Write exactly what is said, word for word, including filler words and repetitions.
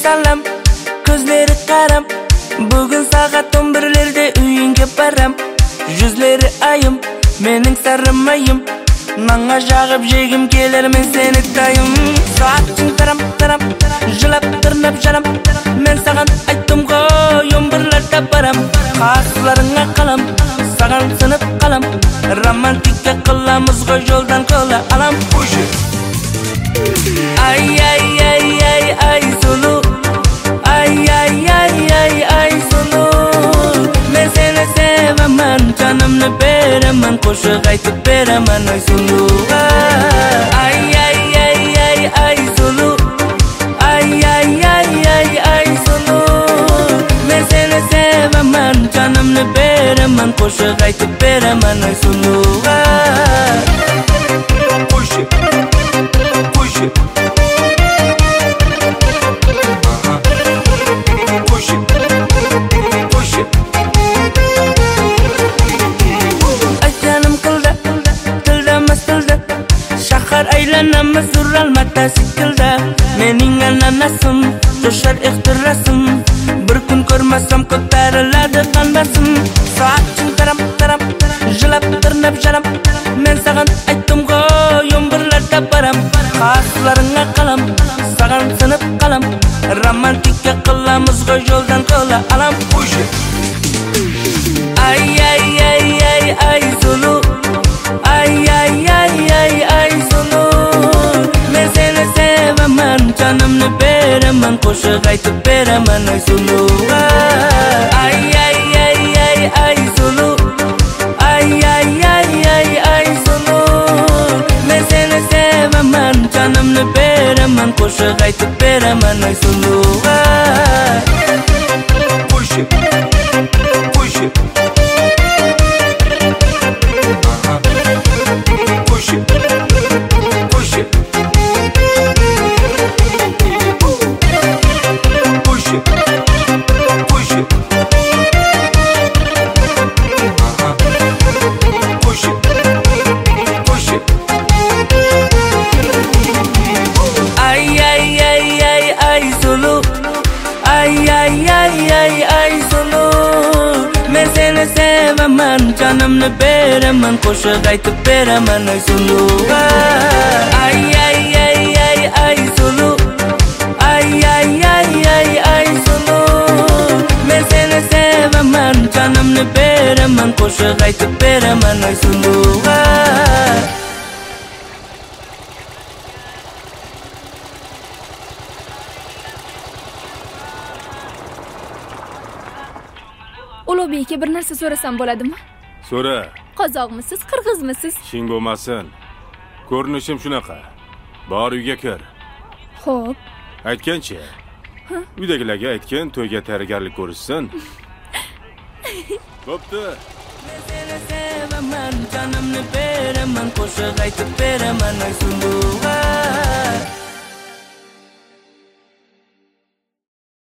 salam, ko'zlari qaram. Bugun soat o'n birlarda uyingga baram. Yuzlari ayım, mening sarmayim. Nanga jag'ib jegim kelar men seni tayim. Soating taram taram, jilab tirnab jaram. Men sagan aytdim-ku o'n birlarda baram. Qaslaringga qalam, sagan sinib qalam. Romantika qilamiz-ku yo'ldan qo'la alam. Ay ay ay ay ay sulu. Ay ay ay ay ay sulu. Men seni sevaman, canımni beraman, qo'shiq aytib beraman ay sulu. Ay ay ay ay ay sulu. Ay ay ay ay ay sulu. Men seni sevaman, canımni beraman, qo'shiq aytib beraman ay sulu. Qo'shiq qo'shiq aylanamiz uralmata sikilda. Mening ananasim, to'shar ixtirasim. Bir kun ko'rmasam ko'tariladi qandasim. Soating taram taram, jilab tirnab jaram. Men sagan aytdim-ku o'n birlarda baram. Qaslaringga qalam, sagan sinib qalam. Romantika qilamiz-ku yo'ldan qo'la alam. Ay ay ay ay ay sulu. Ay ay ay ay ay sulu. Men seni sevaman, canımni beraman, qo'shiq aytib beraman ay sulu. Ay ay ay ay ay sulu. Ay ay ay ay ay sulu. Men seni sevaman, canımni beraman, qo'shiq aytib beraman ay sulu. Qo'shiq qo'shiq canımni beraman, qo'shiq aytib beraman ay sulu. Ay ay ay ay ay sulu. Ay ay ay ay ay sulu. Men seni sevaman, canımni beraman, qo'shiq aytib beraman ay sulu. Ulug'bekka bir narsa so'rasam bo'ladimi? So'ra. Qozoqmisiz, qirg'izmisiz? Shing bo'lmasin. Ko'rinishim shunaqa. Bor uyga kir. Xo'p. Aytgancha. Uydagilarga aytgan, to'yga tayyorgarlik ko'rishsin. Bo'pti. Men seni sevaman, canımni beraman, qo'shiq aytib beraman ay sulu.